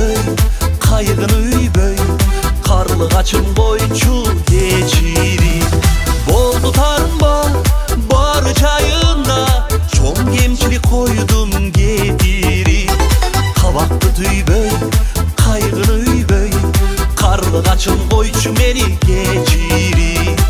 үйбөй, кайгын үйбөй, карлыгачым койчу кечирип. Болду тарынба бар жайында, чоң кемчилик койдум кетирип. Кабакты түйбөй, кайгын үйбөй, карлыгачым койчу мени кечирип.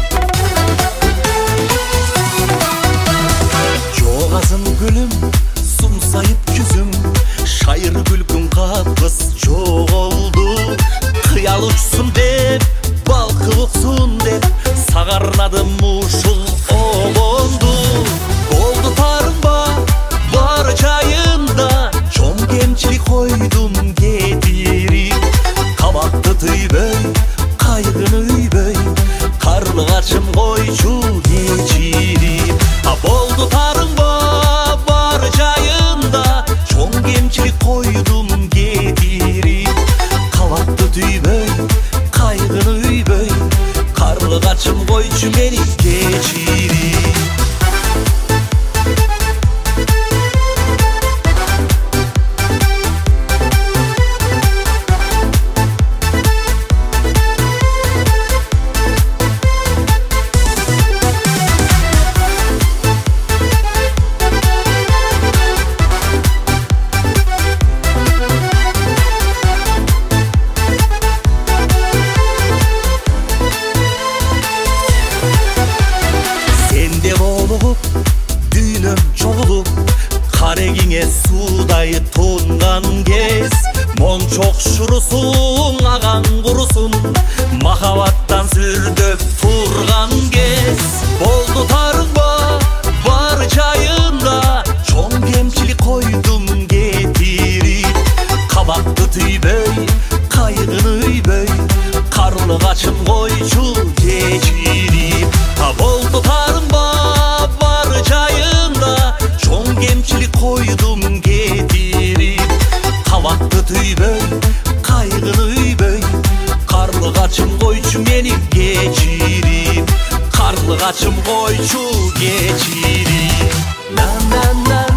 Жоғазым гүлім, сумсайып жүзім, шайыр күлкің капкыз жоголду. Кыял учсун деп, балкып уксун деп, сагарнадым ушул обонду. Болду тарынба бар жайында, чоң кемчилик койдум кетирип. Кабакты түйбөй, кайгын үйбөй, карлыгачым койчу кечирип. Болду тарынба бар жайында, чоң кемчилик койдум кетирип. Кабакты түйбөй, кайгын үйбөй, карлыгачым койчу мени кечирип. Дүйнөм чогулуп, карегиңе суудай тонган кез, мончок шурусуң аган курусун, махабаттан сүрдөп турган кез. Болду тарынба бар жайында, чоң кемчилик койдум кетирип. Кабакты түйбөй, кайгын үйбөй, карлыгачым койчу кечирип. Болду тарынба бар жайында, чоң кемчилик койдум кетирип. Кабакты түйбөй, кайгын үйбөй, карлыгачым койчу мени кечирип. Карлыгачым койчу кечирип. На на на